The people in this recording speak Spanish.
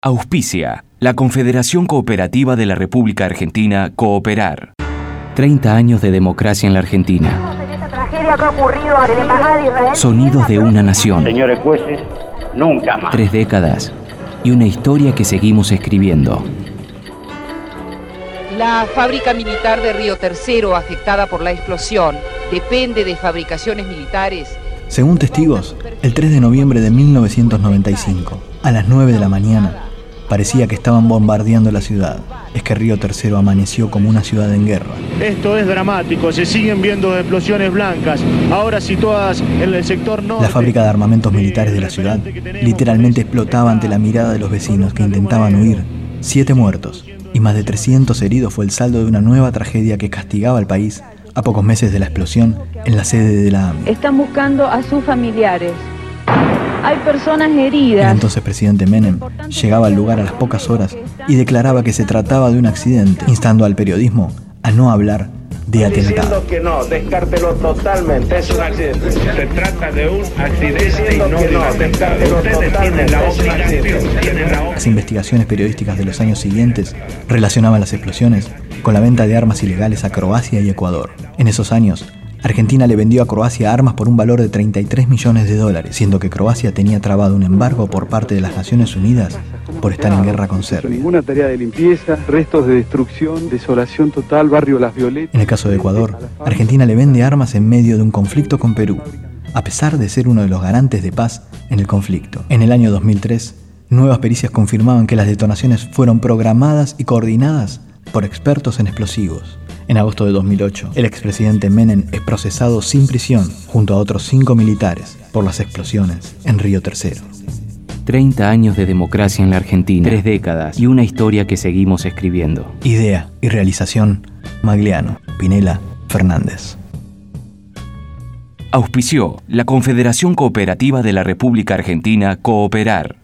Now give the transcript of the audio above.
Auspicia la Confederación Cooperativa de la República Argentina, Cooperar. 30 años de democracia en la Argentina. Sonidos de una nación. Señores jueces, nunca más. 3 décadas y una historia que seguimos escribiendo. La fábrica militar de Río Tercero, afectada por la explosión, depende de fabricaciones militares. Según testigos, el 3 de noviembre de 1995, a las 9 de la mañana, parecía que estaban bombardeando la ciudad. Es que Río Tercero amaneció como una ciudad en guerra. Esto es dramático, se siguen viendo explosiones blancas, ahora situadas en el sector norte. La fábrica de armamentos militares de la ciudad literalmente explotaba ante la mirada de los vecinos que intentaban huir. 7 muertos y más de 300 heridos fue el saldo de una nueva tragedia que castigaba al país a pocos meses de la explosión en la sede de la AMIA. Están buscando a sus familiares. Hay personas heridas. El entonces presidente Menem llegaba al lugar a las pocas horas y declaraba que se trataba de un accidente, instando al periodismo a no hablar de atentado. Diciendo que no, descártelo totalmente, es un accidente. Se trata de un accidente y no de un atentado. Ustedes tienen la obligación, Las investigaciones periodísticas de los años siguientes relacionaban las explosiones con la venta de armas ilegales a Croacia y Ecuador. En esos años, Argentina le vendió a Croacia armas por un valor de $33 millones, siendo que Croacia tenía trabado un embargo por parte de las Naciones Unidas por estar en guerra con Serbia. Ninguna tarea de limpieza, restos de destrucción, desolación total, barrio Las Violetas. En el caso de Ecuador, Argentina le vende armas en medio de un conflicto con Perú, a pesar de ser uno de los garantes de paz en el conflicto. En el año 2003, nuevas pericias confirmaban que las detonaciones fueron programadas y coordinadas por expertos en explosivos. En agosto de 2008, el expresidente Menem es procesado sin prisión junto a otros 5 militares por las explosiones en Río Tercero. 30 años de democracia en la Argentina, 3 décadas y una historia que seguimos escribiendo. Idea y realización, Magliano, Pinela, Fernández. Auspició la Confederación Cooperativa de la República Argentina, Cooperar.